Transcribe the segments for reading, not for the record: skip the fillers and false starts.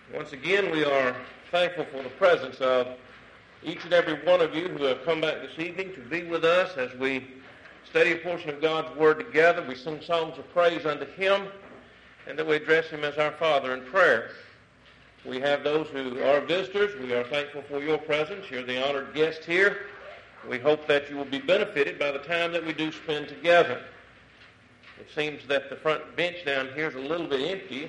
Once again, we are thankful for the presence of each and every one of you who have come back this evening to be with us as we study a portion of God's Word together. We sing songs of praise unto Him, and then we address Him as our Father in prayer. We have those who are visitors. We are thankful for your presence. You're the honored guest here. We hope that you will be benefited by the time that we do spend together. It seems that the front bench down here is a little bit empty.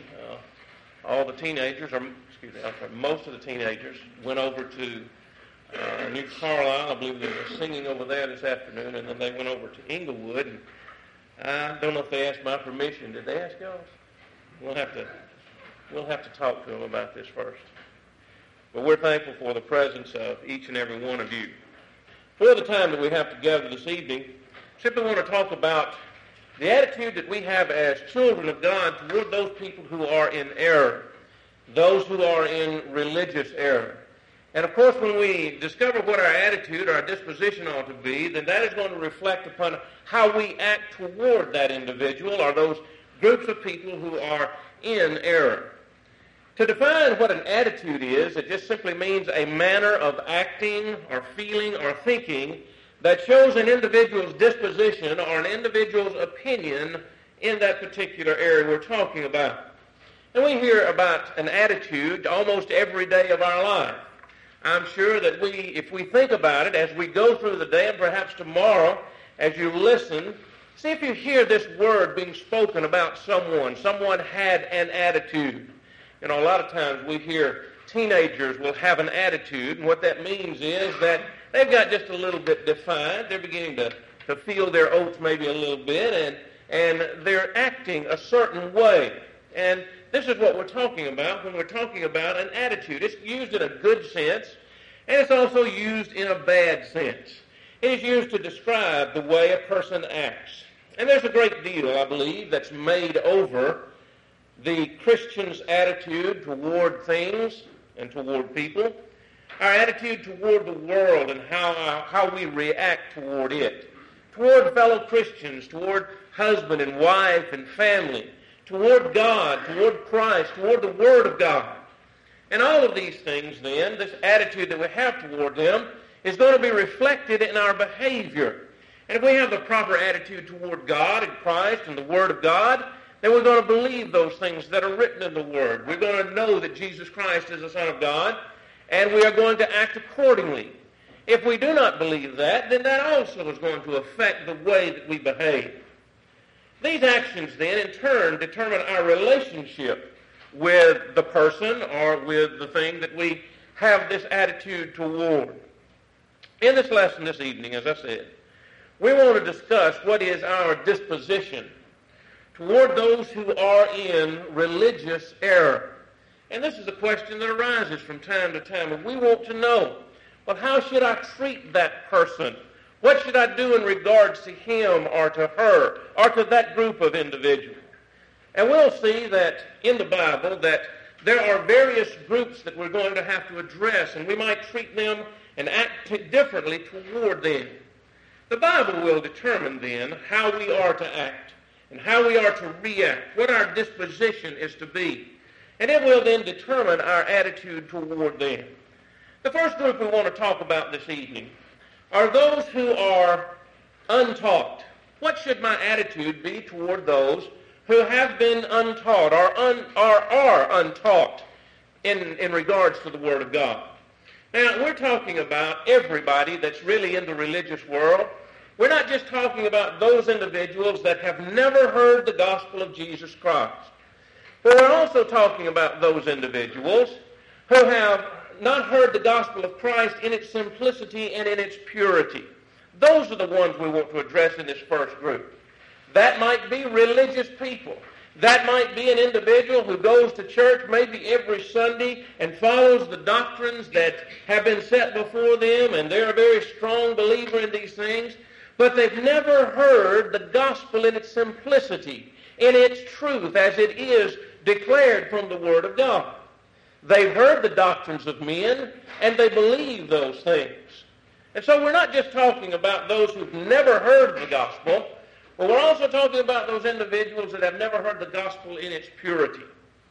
Most of the teenagers went over to New Carlisle. I believe they were singing over there this afternoon, and then they went over to Inglewood. And I don't know if they asked my permission. Did they ask yours? We'll have to talk to them about this first. But we're thankful for the presence of each and every one of you. For the time that we have together this evening, simply want to talk about the attitude that we have as children of God toward those people who are in error, those who are in religious error. And of course, when we discover what our attitude, our disposition ought to be, then that is going to reflect upon how we act toward that individual or those groups of people who are in error. To define what an attitude is, it just simply means a manner of acting or feeling or thinking that shows an individual's disposition or an individual's opinion in that particular area we're talking about. And we hear about an attitude almost every day of our life. I'm sure that if we think about it as we go through the day, and perhaps tomorrow as you listen, see if you hear this word being spoken about someone. Someone had an attitude. You know, a lot of times we hear teenagers will have an attitude, and what that means is that they've got just a little bit defiant. They're beginning to feel their oats maybe a little bit, and they're acting a certain way. And this is what we're talking about when we're talking about an attitude. It's used in a good sense, and it's also used in a bad sense. It is used to describe the way a person acts. And there's a great deal, I believe, that's made over the Christian's attitude toward things and toward people, our attitude toward the world and how we react toward it, toward fellow Christians, toward husband and wife and family, toward God, toward Christ, toward the Word of God. And all of these things then, this attitude that we have toward them, is going to be reflected in our behavior. And if we have the proper attitude toward God and Christ and the Word of God, then we're going to believe those things that are written in the Word. We're going to know that Jesus Christ is the Son of God, and we are going to act accordingly. If we do not believe that, then that also is going to affect the way that we behave. These actions then, in turn, determine our relationship with the person or with the thing that we have this attitude toward. In this lesson this evening, as I said, we want to discuss what is our disposition toward those who are in religious error. And this is a question that arises from time to time, and we want to know, well, how should I treat that person? What should I do in regards to him or to her or to that group of individuals? And we'll see that in the Bible that there are various groups that we're going to have to address, and we might treat them and act differently toward them. The Bible will determine then how we are to act and how we are to react, what our disposition is to be. And it will then determine our attitude toward them. The first group we want to talk about this evening are those who are untaught. What should my attitude be toward those who have been untaught or are untaught in regards to the Word of God? Now, we're talking about everybody that's really in the religious world. We're not just talking about those individuals that have never heard the gospel of Jesus Christ. But we're also talking about those individuals who have not heard the gospel of Christ in its simplicity and in its purity. Those are the ones we want to address in this first group. That might be religious people. That might be an individual who goes to church maybe every Sunday and follows the doctrines that have been set before them, and they're a very strong believer in these things, but they've never heard the gospel in its simplicity, in its truth, as it is declared from the Word of God. They've heard the doctrines of men, and they believe those things. And so we're not just talking about those who've never heard the gospel, but we're also talking about those individuals that have never heard the gospel in its purity.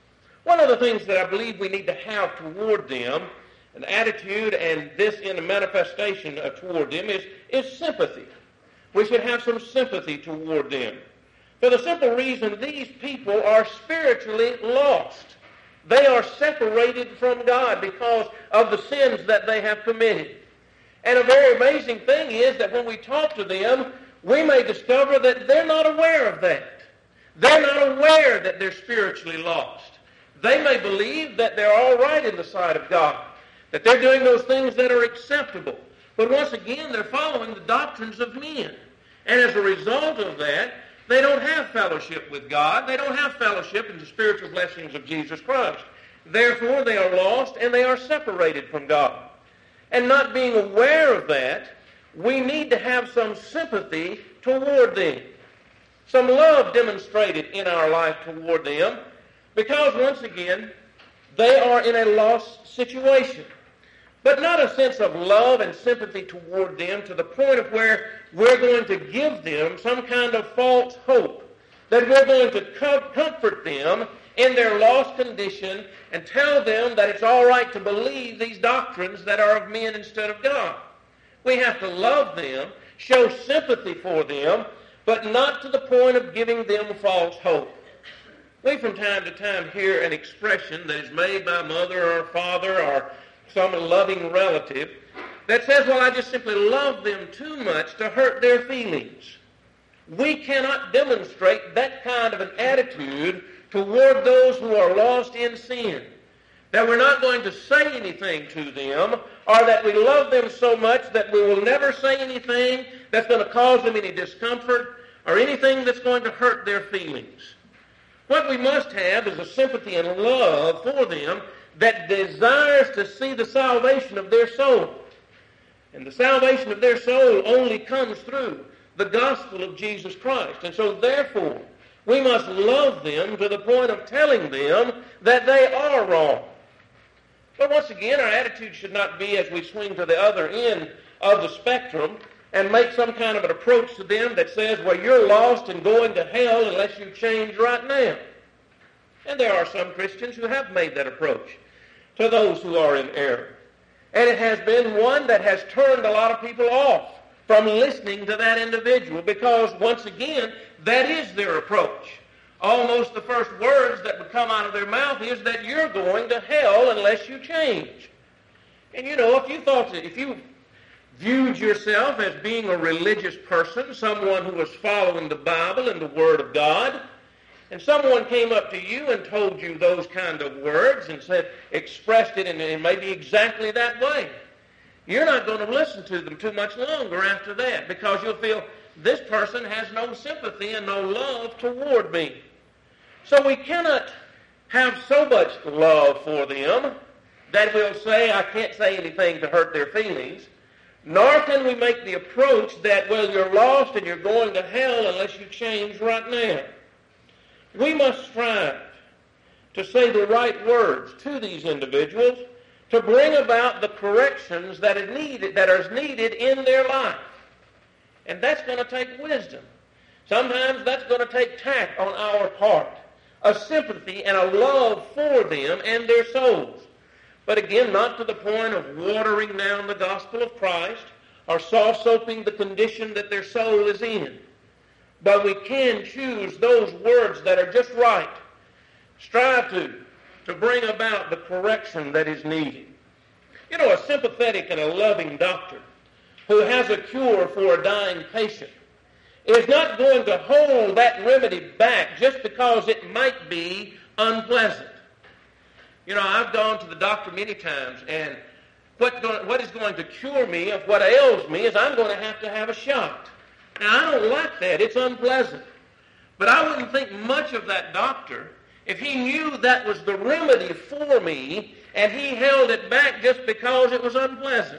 One of the things that I believe we need to have toward them, an attitude, and this in a manifestation toward them, is sympathy. We should have some sympathy toward them. For the simple reason these people are spiritually lost. They are separated from God because of the sins that they have committed. And a very amazing thing is that when we talk to them, we may discover that they're not aware of that. They're not aware that they're spiritually lost. They may believe that they're all right in the sight of God, that they're doing those things that are acceptable. But once again, they're following the doctrines of men. And as a result of that, they don't have fellowship with God. They don't have fellowship in the spiritual blessings of Jesus Christ. Therefore, they are lost and they are separated from God. And not being aware of that, we need to have some sympathy toward them, some love demonstrated in our life toward them, because once again, they are in a lost situation. But not a sense of love and sympathy toward them to the point of where we're going to give them some kind of false hope, that we're going to comfort them in their lost condition and tell them that it's all right to believe these doctrines that are of men instead of God. We have to love them, show sympathy for them, but not to the point of giving them false hope. We from time to time hear an expression that is made by mother or father or some loving relative that says, well, I just simply love them too much to hurt their feelings. We cannot demonstrate that kind of an attitude toward those who are lost in sin. That we're not going to say anything to them, or that we love them so much that we will never say anything that's going to cause them any discomfort or anything that's going to hurt their feelings. What we must have is a sympathy and love for them that desires to see the salvation of their soul. And the salvation of their soul only comes through the gospel of Jesus Christ. And so therefore, we must love them to the point of telling them that they are wrong. But once again, our attitude should not be as we swing to the other end of the spectrum and make some kind of an approach to them that says, well, you're lost and going to hell unless you change right now. And there are some Christians who have made that approach to those who are in error. And it has been one that has turned a lot of people off from listening to that individual because, once again, that is their approach. Almost the first words that would come out of their mouth is that you're going to hell unless you change. And you know, if you viewed yourself as being a religious person, someone who was following the Bible and the Word of God, and someone came up to you and told you those kind of words and expressed it in maybe exactly that way, you're not going to listen to them too much longer after that because you'll feel this person has no sympathy and no love toward me. So we cannot have so much love for them that we'll say, I can't say anything to hurt their feelings, nor can we make the approach that, well, you're lost and you're going to hell unless you change right now. We must strive to say the right words to these individuals to bring about the corrections that are needed in their life. And that's going to take wisdom. Sometimes that's going to take tact on our part, a sympathy and a love for them and their souls. But again, not to the point of watering down the gospel of Christ or soft-soaping the condition that their soul is in. But we can choose those words that are just right. Strive to bring about the correction that is needed. You know, a sympathetic and a loving doctor who has a cure for a dying patient is not going to hold that remedy back just because it might be unpleasant. You know, I've gone to the doctor many times, and what is going to cure me of what ails me is I'm going to have a shot. Now, I don't like that. It's unpleasant. But I wouldn't think much of that doctor if he knew that was the remedy for me and he held it back just because it was unpleasant.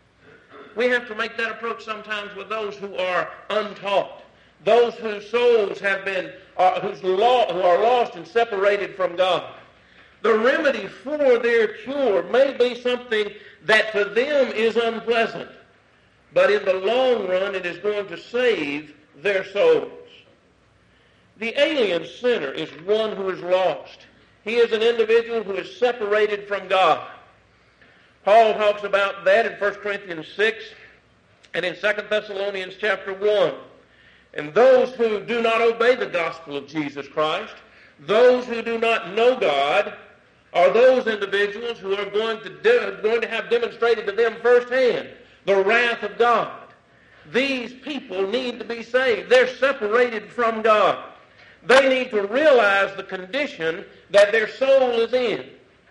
We have to make that approach sometimes with those who are untaught, those whose souls have been, who are lost and separated from God. The remedy for their cure may be something that to them is unpleasant, but in the long run it is going to save their souls. The alien sinner is one who is lost. He is an individual who is separated from God. Paul talks about that in 1 Corinthians 6 and in 2 Thessalonians chapter 1. And those who do not obey the gospel of Jesus Christ, those who do not know God, are those individuals who are going to have demonstrated to them firsthand the wrath of God. These people need to be saved. They're separated from God. They need to realize the condition that their soul is in.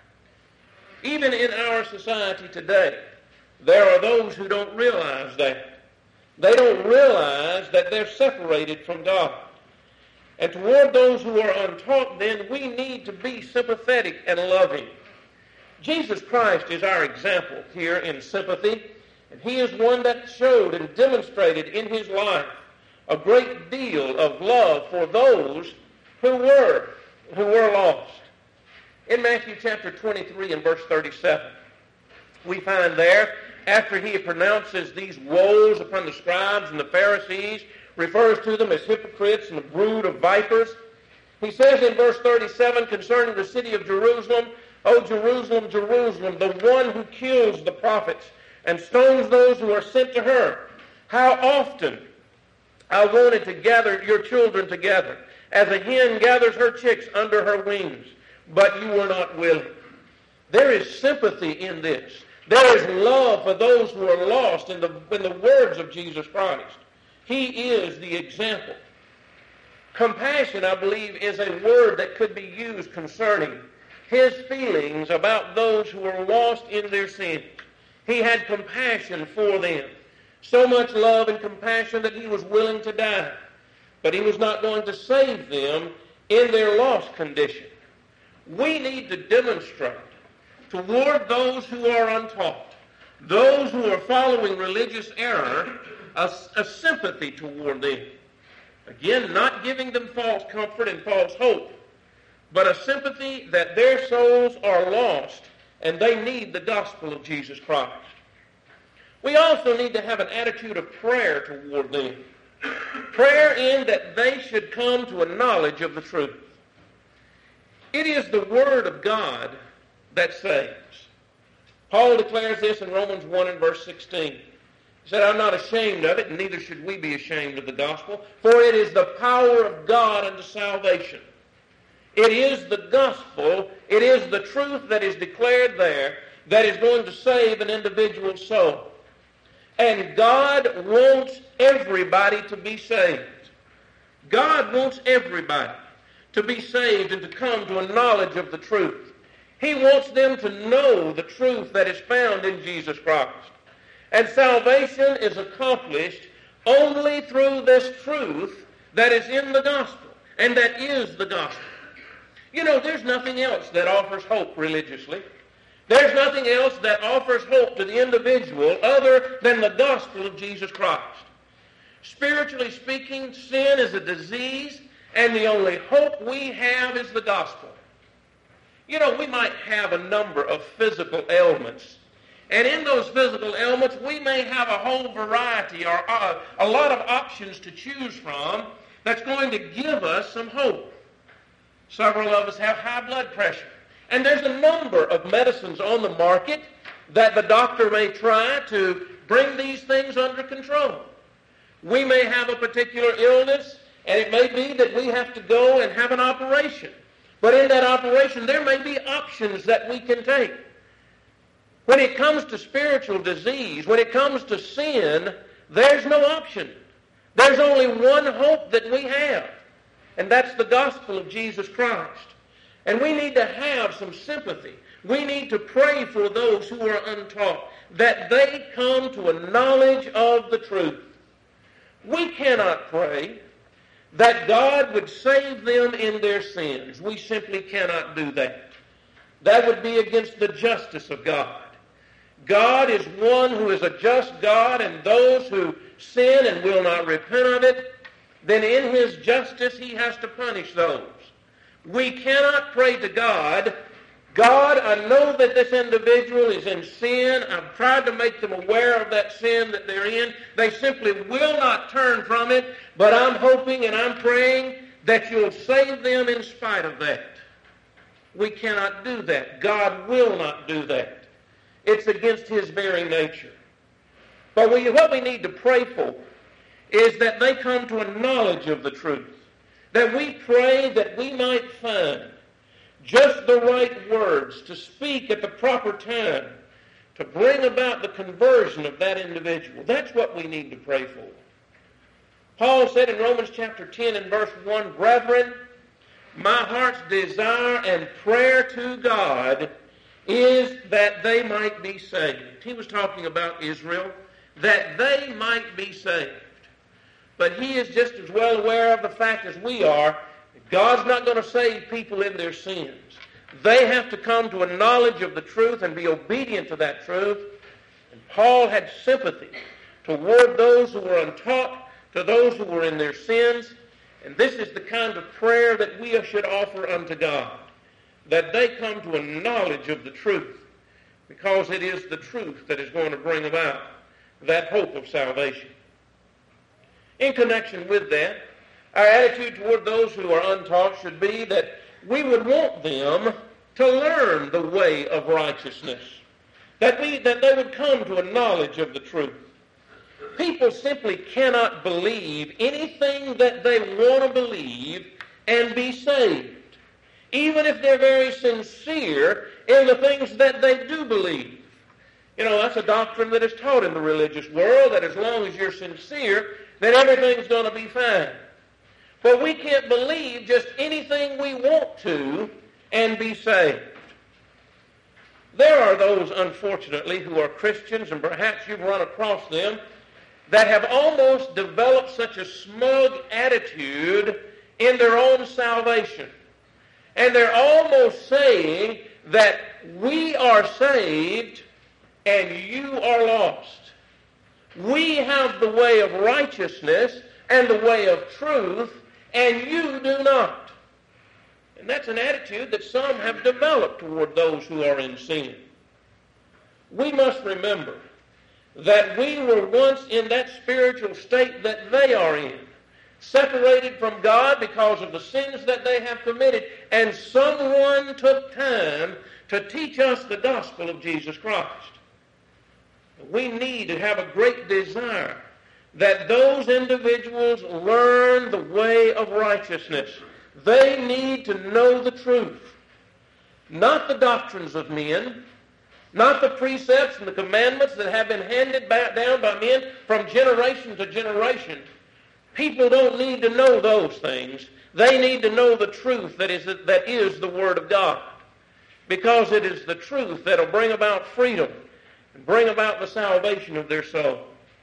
Even in our society today, there are those who don't realize that. They don't realize that they're separated from God. And toward those who are untaught, then, we need to be sympathetic and loving. Jesus Christ is our example here in sympathy, and he is one that showed and demonstrated in his life a great deal of love for those who were lost. In Matthew chapter 23 and verse 37, we find there, after he pronounces these woes upon the scribes and the Pharisees, refers to them as hypocrites and a brood of vipers, he says in verse 37 concerning the city of Jerusalem, O Jerusalem, Jerusalem, the one who kills the prophets and stones those who are sent to her, how often I wanted to gather your children together, as a hen gathers her chicks under her wings, but you were not willing. There is sympathy in this. There is love for those who are lost in the words of Jesus Christ. He is the example. Compassion, I believe, is a word that could be used concerning his feelings about those who are lost in their sins. He had compassion for them. So much love and compassion that he was willing to die. But he was not going to save them in their lost condition. We need to demonstrate toward those who are untaught, those who are following religious error, a sympathy toward them. Again, not giving them false comfort and false hope, but a sympathy that their souls are lost and they need the gospel of Jesus Christ. We also need to have an attitude of prayer toward them. Prayer in that they should come to a knowledge of the truth. It is the Word of God that saves. Paul declares this in Romans 1 and verse 16. He said, I'm not ashamed of it, and neither should we be ashamed of the gospel, for it is the power of God unto salvation. It is the gospel, it is the truth that is declared there that is going to save an individual's soul. And God wants everybody to be saved. God wants everybody to be saved and to come to a knowledge of the truth. He wants them to know the truth that is found in Jesus Christ. And salvation is accomplished only through this truth that is in the gospel, and that is the gospel. You know, there's nothing else that offers hope religiously. There's nothing else that offers hope to the individual other than the gospel of Jesus Christ. Spiritually speaking, sin is a disease, and the only hope we have is the gospel. You know, we might have a number of physical ailments, and in those physical ailments, we may have a whole variety or a lot of options to choose from that's going to give us some hope. Several of us have high blood pressure. And there's a number of medicines on the market that the doctor may try to bring these things under control. We may have a particular illness, and it may be that we have to go and have an operation. But in that operation, there may be options that we can take. When it comes to spiritual disease, when it comes to sin, there's no option. There's only one hope that we have, and that's the gospel of Jesus Christ. And we need to have some sympathy. We need to pray for those who are untaught, that they come to a knowledge of the truth. We cannot pray that God would save them in their sins. We simply cannot do that. That would be against the justice of God. God is one who is a just God, and those who sin and will not repent of it, then in his justice he has to punish those. We cannot pray to God, God, I know that this individual is in sin. I've tried to make them aware of that sin that they're in. They simply will not turn from it, but I'm hoping and I'm praying that you'll save them in spite of that. We cannot do that. God will not do that. It's against His very nature. But what we need to pray for is that they come to a knowledge of the truth. That we pray that we might find just the right words to speak at the proper time to bring about the conversion of that individual. That's what we need to pray for. Paul said in Romans chapter 10 and verse 1, "Brethren, my heart's desire and prayer to God is that they might be saved." He was talking about Israel, that they might be saved. But he is just as well aware of the fact as we are that God's not going to save people in their sins. They have to come to a knowledge of the truth and be obedient to that truth. And Paul had sympathy toward those who were untaught, to those who were in their sins. And this is the kind of prayer that we should offer unto God, that they come to a knowledge of the truth, because it is the truth that is going to bring about that hope of salvation. In connection with that, our attitude toward those who are untaught should be that we would want them to learn the way of righteousness, that they would come to a knowledge of the truth. People simply cannot believe anything that they want to believe and be saved, even if they're very sincere in the things that they do believe. You know, that's a doctrine that is taught in the religious world, that as long as you're sincere, then everything's going to be fine. But we can't believe just anything we want to and be saved. There are those, unfortunately, who are Christians, and perhaps you've run across them, that have almost developed such a smug attitude in their own salvation. And they're almost saying that we are saved and you are lost. We have the way of righteousness and the way of truth, and you do not. And that's an attitude that some have developed toward those who are in sin. We must remember that we were once in that spiritual state that they are in, separated from God because of the sins that they have committed, and someone took time to teach us the gospel of Jesus Christ. We need to have a great desire that those individuals learn the way of righteousness. They need to know the truth, not the doctrines of men, not the precepts and the commandments that have been handed down by men from generation to generation. People don't need to know those things. They need to know the truth that is the Word of God, because it is the truth that will bring about freedom and bring about the salvation of their soul.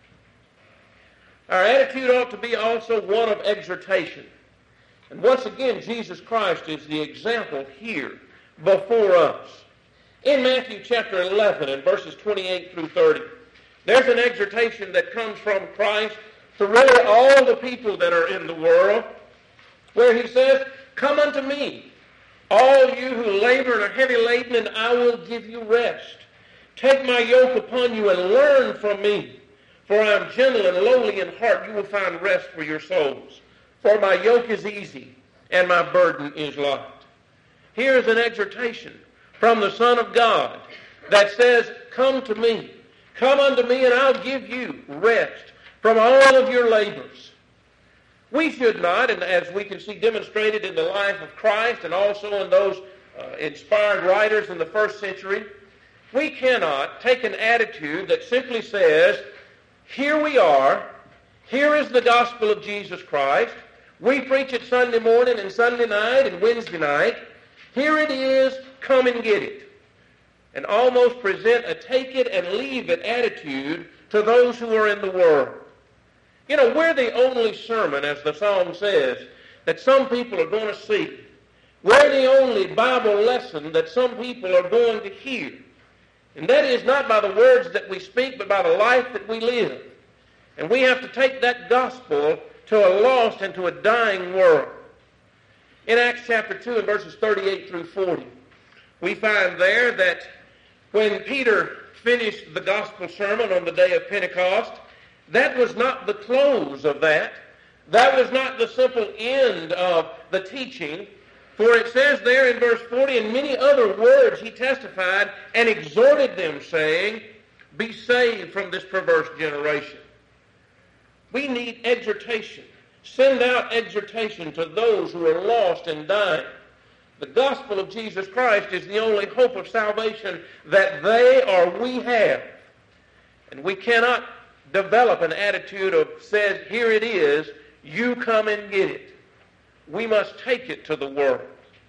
Our attitude ought to be also one of exhortation. And once again, Jesus Christ is the example here before us. In Matthew chapter 11 and verses 28 through 30, there's an exhortation that comes from Christ to really all the people that are in the world, where he says, "Come unto me, all you who labor and are heavy laden, and I will give you rest. Take my yoke upon you and learn from me, for I am gentle and lowly in heart. You will find rest for your souls. For my yoke is easy and my burden is light." Here is an exhortation from the Son of God that says, "Come to me. Come unto me, and I'll give you rest from all of your labors." We should not, and as we can see demonstrated in the life of Christ and also in those inspired writers in the first century, we cannot take an attitude that simply says, here we are, here is the gospel of Jesus Christ, we preach it Sunday morning and Sunday night and Wednesday night, here it is, come and get it, and almost present a take it and leave it attitude to those who are in the world. You know, we're the only sermon, as the song says, that some people are going to see. We're the only Bible lesson that some people are going to hear. And that is not by the words that we speak, but by the life that we live. And we have to take that gospel to a lost and to a dying world. In Acts chapter 2 and verses 38 through 40, we find there that when Peter finished the gospel sermon on the day of Pentecost, that was not the close of that. That was not the simple end of the teaching. For it says there in verse 40, "In many other words he testified and exhorted them, saying, Be saved from this perverse generation." We need exhortation. Send out exhortation to those who are lost and dying. The gospel of Jesus Christ is the only hope of salvation that they or we have. And we cannot develop an attitude of says, here it is, you come and get it. We must take it to the world.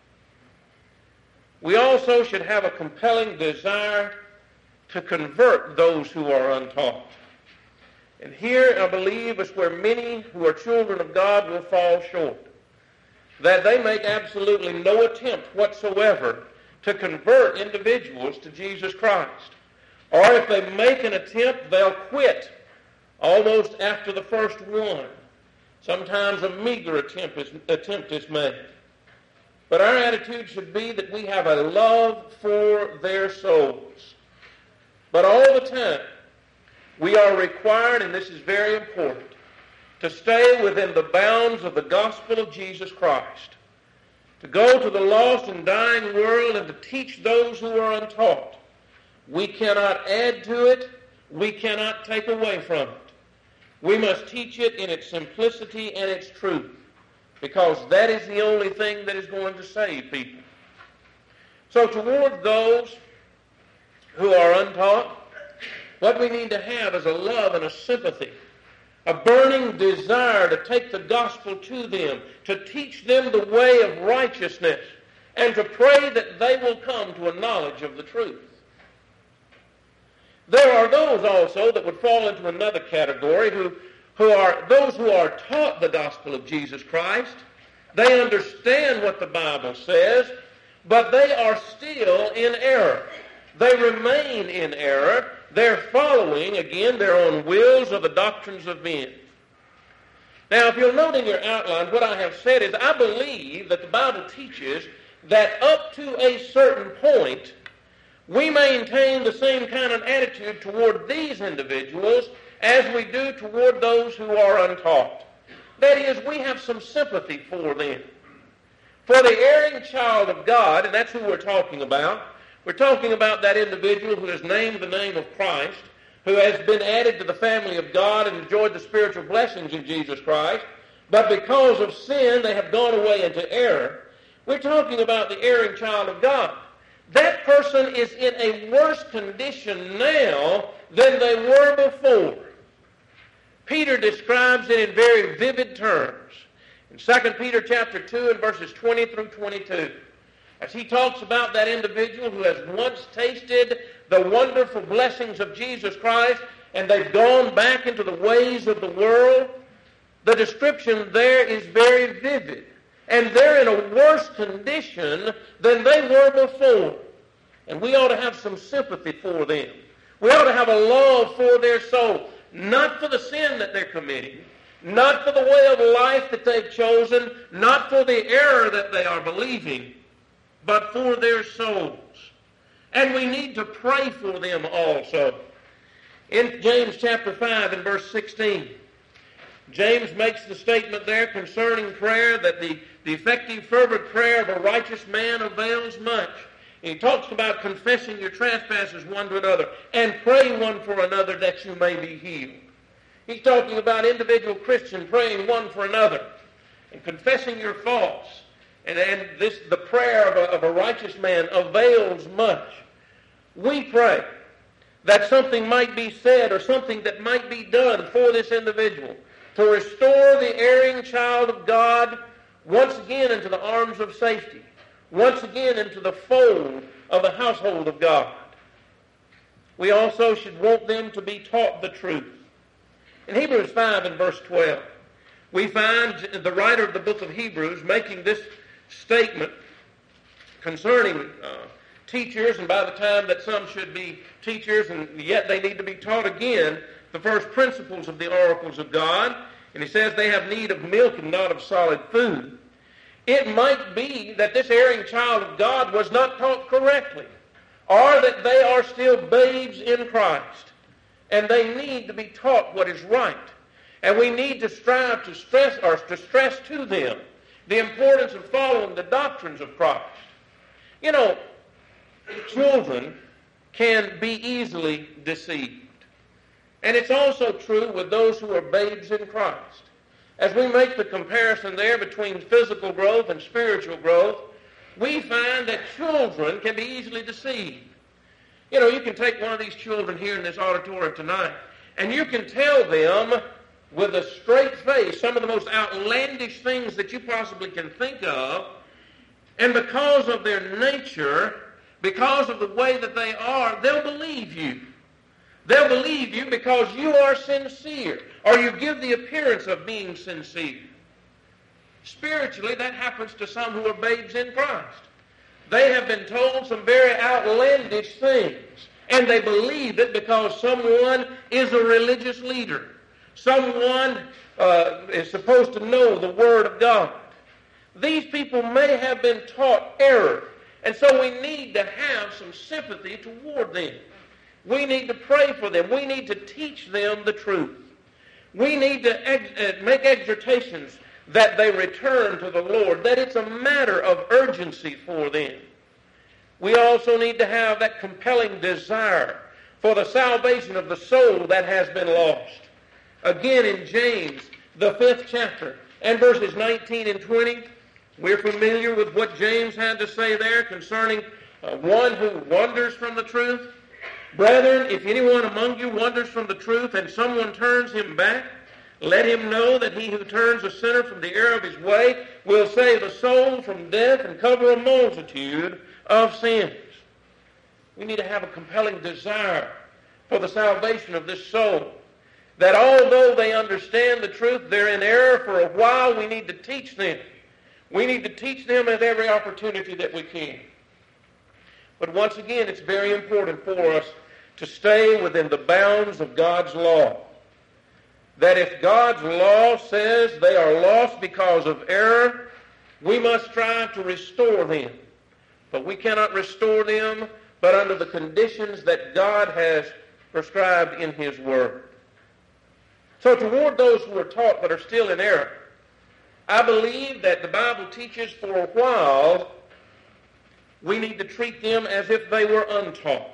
We also should have a compelling desire to convert those who are untaught. And here, I believe, is where many who are children of God will fall short. That they make absolutely no attempt whatsoever to convert individuals to Jesus Christ. Or if they make an attempt, they'll quit almost after the first one. Sometimes a meager attempt is made. But our attitude should be that we have a love for their souls. But all the time, we are required, and this is very important, to stay within the bounds of the gospel of Jesus Christ, to go to the lost and dying world and to teach those who are untaught. We cannot add to it. We cannot take away from it. We must teach it in its simplicity and its truth, because that is the only thing that is going to save people. So toward those who are untaught, what we need to have is a love and a sympathy, a burning desire to take the gospel to them, to teach them the way of righteousness, and to pray that they will come to a knowledge of the truth. There are those also that would fall into another category who are those who are taught the gospel of Jesus Christ. They understand what the Bible says, but they are still in error. They remain in error. They're following, again, their own wills or the doctrines of men. Now, if you'll note in your outline, what I have said is I believe that the Bible teaches that up to a certain point, we maintain the same kind of attitude toward these individuals as we do toward those who are untaught. That is, we have some sympathy for them. For the erring child of God, and that's who we're talking about, we're talking about that individual who has named the name of Christ, who has been added to the family of God and enjoyed the spiritual blessings in Jesus Christ, but because of sin they have gone away into error. We're talking about the erring child of God. That person is in a worse condition now than they were before. Peter describes it in very vivid terms. In 2 Peter chapter 2 and verses 20 through 22, as he talks about that individual who has once tasted the wonderful blessings of Jesus Christ and they've gone back into the ways of the world, the description there is very vivid. And they're in a worse condition than they were before. And we ought to have some sympathy for them. We ought to have a love for their soul. Not for the sin that they're committing, not for the way of life that they've chosen, not for the error that they are believing, but for their souls. And we need to pray for them also. In James chapter 5 and verse 16, James makes the statement there concerning prayer that the effective fervent prayer of a righteous man avails much. And he talks about confessing your trespasses one to another and pray one for another that you may be healed. He's talking about individual Christians praying one for another and confessing your faults. And the prayer of a righteous man avails much. We pray that something might be said or something that might be done for this individual to restore the erring child of God once again into the arms of safety, once again into the fold of the household of God. We also should want them to be taught the truth. In Hebrews 5 and verse 12, we find the writer of the book of Hebrews making this statement concerning teachers, and by the time that some should be teachers, and yet they need to be taught again the first principles of the oracles of God. And he says they have need of milk and not of solid food. It might be that this erring child of God was not taught correctly, or that they are still babes in Christ, and they need to be taught what is right. And we need to strive to stress to them the importance of following the doctrines of Christ. You know, children can be easily deceived. And it's also true with those who are babes in Christ. As we make the comparison there between physical growth and spiritual growth, we find that children can be easily deceived. You know, you can take one of these children here in this auditorium tonight, and you can tell them with a straight face some of the most outlandish things that you possibly can think of, and because of their nature, because of the way that they are, they'll believe you. They'll believe you because you are sincere, or you give the appearance of being sincere. Spiritually, that happens to some who are babes in Christ. They have been told some very outlandish things, and they believe it because someone is a religious leader. Someone is supposed to know the Word of God. These people may have been taught error, and so we need to have some sympathy toward them. We need to pray for them. We need to teach them the truth. We need to make exhortations that they return to the Lord, that it's a matter of urgency for them. We also need to have that compelling desire for the salvation of the soul that has been lost. Again, in James, the 5th chapter, and verses 19 and 20, we're familiar with what James had to say there concerning one who wanders from the truth. Brethren, if anyone among you wanders from the truth and someone turns him back, let him know that he who turns a sinner from the error of his way will save a soul from death and cover a multitude of sins. We need to have a compelling desire for the salvation of this soul. That although they understand the truth, they're in error for a while, we need to teach them. We need to teach them at every opportunity that we can. But once again, it's very important for us to stay within the bounds of God's law. That if God's law says they are lost because of error, we must strive to restore them. But we cannot restore them but under the conditions that God has prescribed in His Word. So toward those who are taught but are still in error, I believe that the Bible teaches for a while we need to treat them as if they were untaught.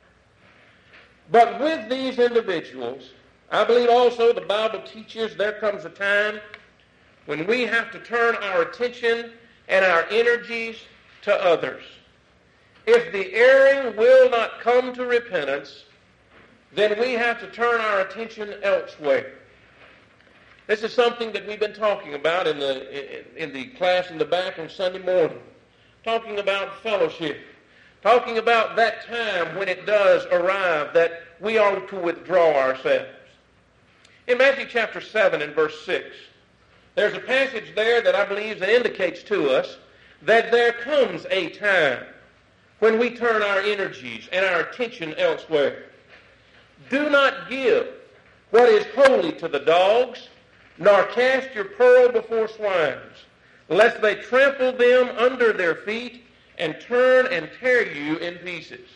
But with these individuals, I believe also the Bible teaches there comes a time when we have to turn our attention and our energies to others. If the erring will not come to repentance, then we have to turn our attention elsewhere. This is something that we've been talking about in the class in the back on Sunday morning. Talking about fellowship. Talking about that time when it does arrive that we are to withdraw ourselves. In Matthew chapter 7 and verse 6, there's a passage there that I believe that indicates to us that there comes a time when we turn our energies and our attention elsewhere. Do not give what is holy to the dogs, nor cast your pearl before swines, lest they trample them under their feet and turn and tear you in pieces.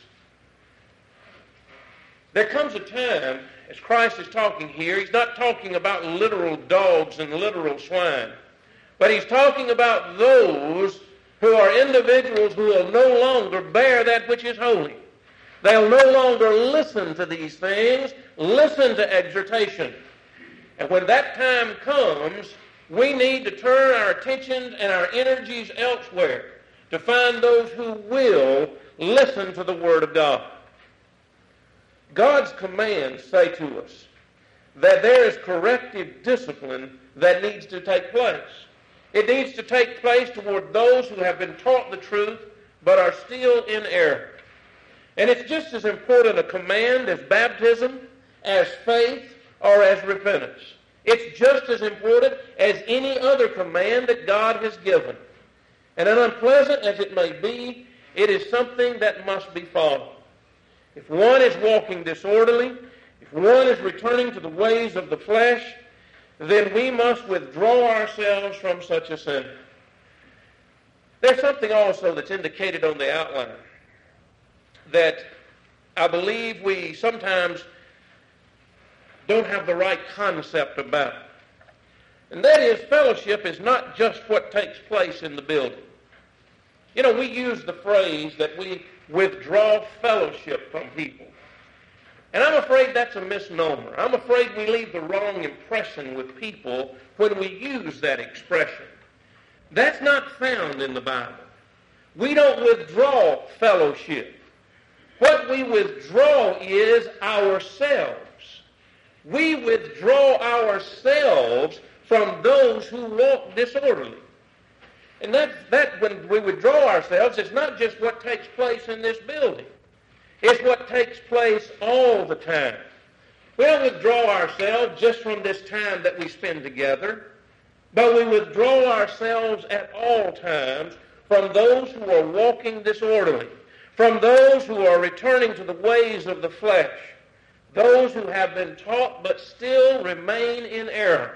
There comes a time, as Christ is talking here, He's not talking about literal dogs and literal swine, but He's talking about those who are individuals who will no longer bear that which is holy. They'll no longer listen to these things, listen to exhortation. And when that time comes, we need to turn our attention and our energies elsewhere to find those who will listen to the Word of God. God's commands say to us that there is corrective discipline that needs to take place. It needs to take place toward those who have been taught the truth but are still in error. And it's just as important a command as baptism, as faith, or as repentance. It's just as important as any other command that God has given. And as unpleasant as it may be, it is something that must be followed. If one is walking disorderly, if one is returning to the ways of the flesh, then we must withdraw ourselves from such a sin. There's something also that's indicated on the outline that I believe we sometimes don't have the right concept about. And that is, fellowship is not just what takes place in the building. You know, we use the phrase that we withdraw fellowship from people. And I'm afraid that's a misnomer. I'm afraid we leave the wrong impression with people when we use that expression. That's not found in the Bible. We don't withdraw fellowship. What we withdraw is ourselves. We withdraw ourselves from those who walk disorderly. And that when we withdraw ourselves, it's not just what takes place in this building. It's what takes place all the time. We don't withdraw ourselves just from this time that we spend together, but we withdraw ourselves at all times from those who are walking disorderly, from those who are returning to the ways of the flesh, those who have been taught but still remain in error.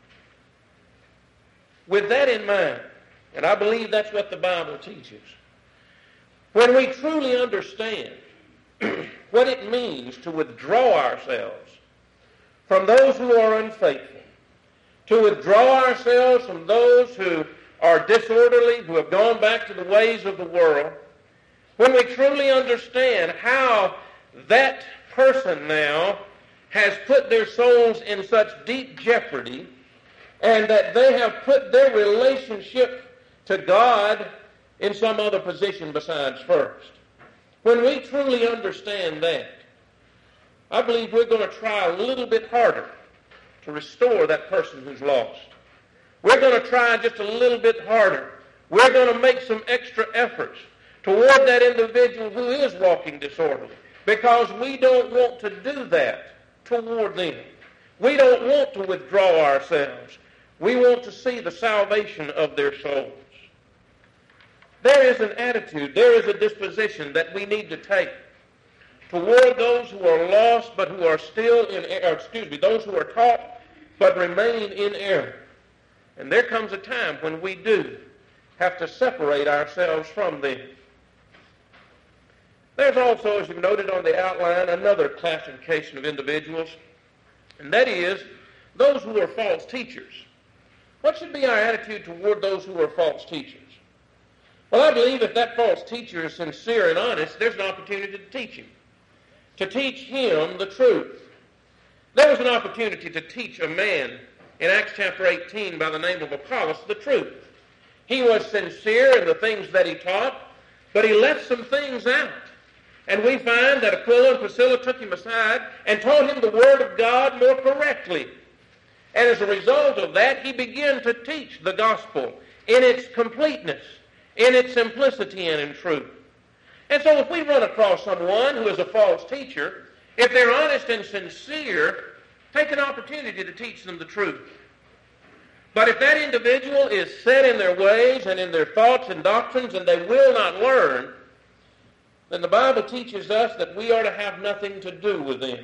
With that in mind, and I believe that's what the Bible teaches, when we truly understand what it means to withdraw ourselves from those who are unfaithful, to withdraw ourselves from those who are disorderly, who have gone back to the ways of the world, when we truly understand how that person now has put their souls in such deep jeopardy and that they have put their relationship to God in some other position besides first. When we truly understand that, I believe we're going to try a little bit harder to restore that person who's lost. We're going to try just a little bit harder. We're going to make some extra efforts toward that individual who is walking disorderly, because we don't want to do that toward them. We don't want to withdraw ourselves. We want to see the salvation of their souls. There is an attitude, there is a disposition that we need to take toward those who are lost but who are still in error, those who are taught but remain in error. And there comes a time when we do have to separate ourselves from them. There's also, as you've noted on the outline, another classification of individuals, and that is those who are false teachers. What should be our attitude toward those who are false teachers? Well, I believe if that false teacher is sincere and honest, there's an opportunity to teach him the truth. There was an opportunity to teach a man in Acts chapter 18 by the name of Apollos the truth. He was sincere in the things that he taught, but he left some things out. And we find that Aquila and Priscilla took him aside and taught him the Word of God more correctly. And as a result of that, he began to teach the gospel in its completeness, in its simplicity and in truth. And so if we run across someone who is a false teacher, if they're honest and sincere, take an opportunity to teach them the truth. But if that individual is set in their ways and in their thoughts and doctrines and they will not learn, then the Bible teaches us that we are to have nothing to do with them.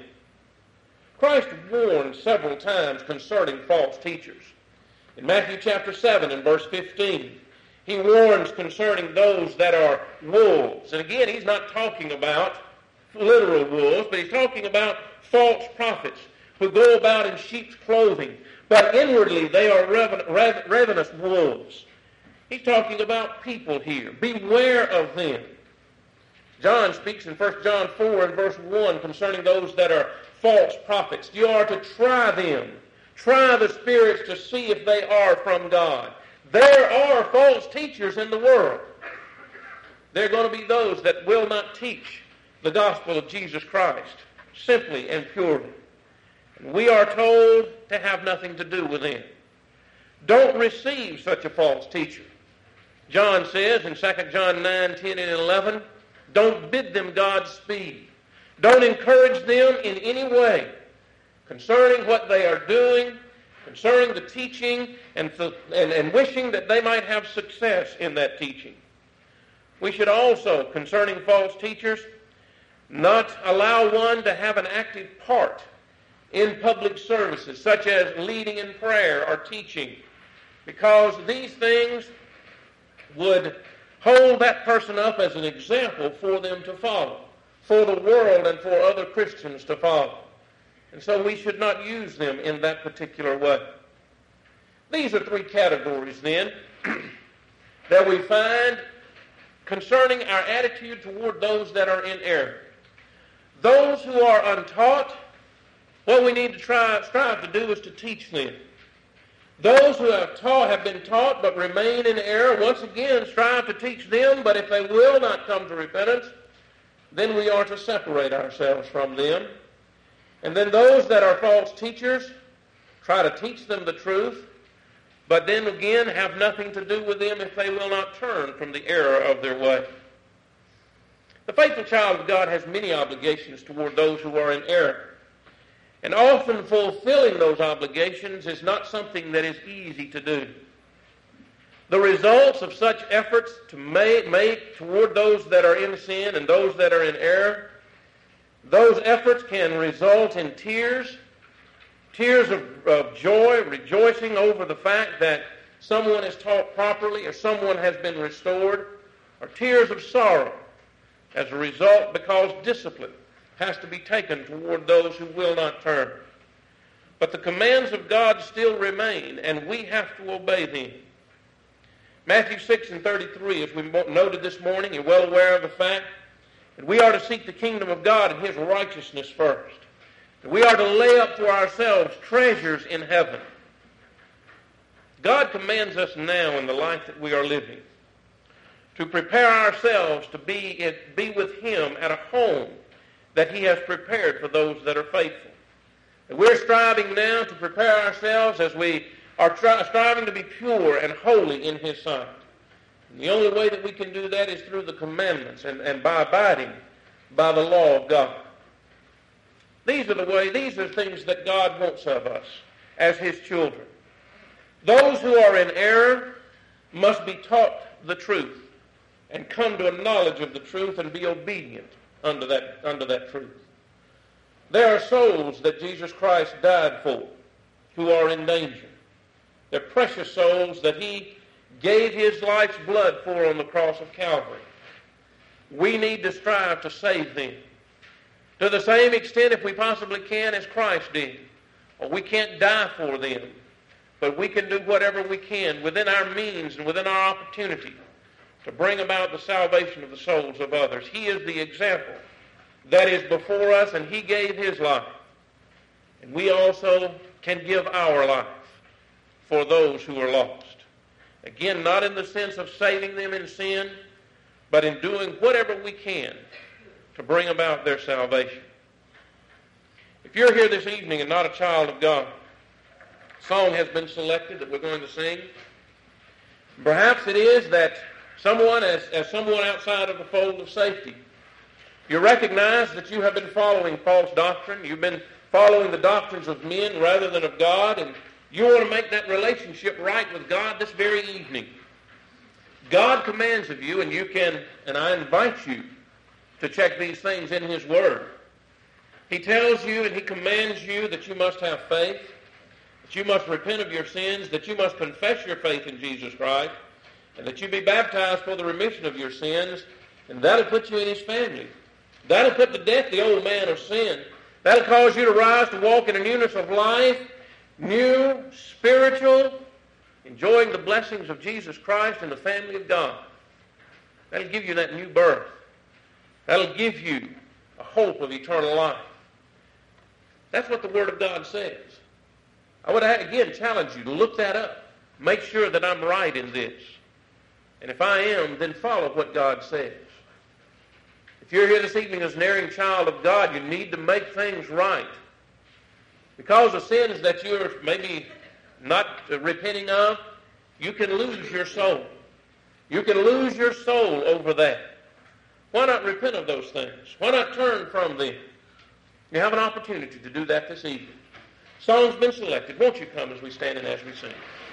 Christ warned several times concerning false teachers. In Matthew chapter 7 and verse 15, he warns concerning those that are wolves. And again, he's not talking about literal wolves, but he's talking about false prophets who go about in sheep's clothing, but inwardly they are ravenous wolves. He's talking about people here. Beware of them. John speaks in 1 John 4 and verse 1 concerning those that are false prophets. You are to try them. Try the spirits to see if they are from God. There are false teachers in the world. There are going to be those that will not teach the gospel of Jesus Christ simply and purely. And we are told to have nothing to do with them. Don't receive such a false teacher. John says in 2 John 9, 10, and 11, don't bid them Godspeed. Don't encourage them in any way concerning what they are doing, concerning the teaching, and wishing that they might have success in that teaching. We should also, concerning false teachers, not allow one to have an active part in public services, such as leading in prayer or teaching, because these things would hold that person up as an example for them to follow, for the world and for other Christians to follow. And so we should not use them in that particular way. These are three categories then that we find concerning our attitude toward those that are in error. Those who are untaught, what we need to strive to do is to teach them. Those who have been taught but remain in error, once again strive to teach them, but if they will not come to repentance, then we are to separate ourselves from them. And then those that are false teachers, try to teach them the truth, but then again have nothing to do with them if they will not turn from the error of their way. The faithful child of God has many obligations toward those who are in error. And often fulfilling those obligations is not something that is easy to do. The results of such efforts to make toward those that are in sin and those that are in error, those efforts can result in tears of joy, rejoicing over the fact that someone is taught properly or someone has been restored, or tears of sorrow as a result because discipline has to be taken toward those who will not turn. But the commands of God still remain, and we have to obey them. Matthew 6:33, as we noted this morning, you're well aware of the fact that we are to seek the kingdom of God and His righteousness first. That we are to lay up for ourselves treasures in heaven. God commands us now in the life that we are living to prepare ourselves to be with Him at a home that He has prepared for those that are faithful. And we're striving now to prepare ourselves as we are striving to be pure and holy in His sight. And the only way that we can do that is through the commandments and by abiding by the law of God. These are things that God wants of us as His children. Those who are in error must be taught the truth and come to a knowledge of the truth and be obedient under that truth. There are souls that Jesus Christ died for who are in danger. They're precious souls that He gave His life's blood for on the cross of Calvary. We need to strive to save them to the same extent, if we possibly can, as Christ did. Well, we can't die for them, but we can do whatever we can within our means and within our opportunity to bring about the salvation of the souls of others. He is the example that is before us, and He gave His life. And we also can give our life for those who are lost. Again, not in the sense of saving them in sin, but in doing whatever we can to bring about their salvation. If you're here this evening and not a child of God, a song has been selected that we're going to sing. Perhaps it is that someone, as someone outside of the fold of safety, you recognize that you have been following false doctrine. You've been following the doctrines of men rather than of God, and you want to make that relationship right with God this very evening. God commands of you, and you can, and I invite you to check these things in His Word. He tells you and He commands you that you must have faith, that you must repent of your sins, that you must confess your faith in Jesus Christ, and that you be baptized for the remission of your sins, and that'll put you in His family. That'll put to death the old man of sin. That'll cause you to rise to walk in a newness of life, new, spiritual, enjoying the blessings of Jesus Christ in the family of God. That'll give you that new birth. That'll give you a hope of eternal life. That's what the Word of God says. I would again challenge you to look that up. Make sure that I'm right in this. And if I am, then follow what God says. If you're here this evening as an erring child of God, you need to make things right. Because of sins that you're maybe not repenting of, you can lose your soul. You can lose your soul over that. Why not repent of those things? Why not turn from them? You have an opportunity to do that this evening. Song's been selected. Won't you come as we stand and as we sing?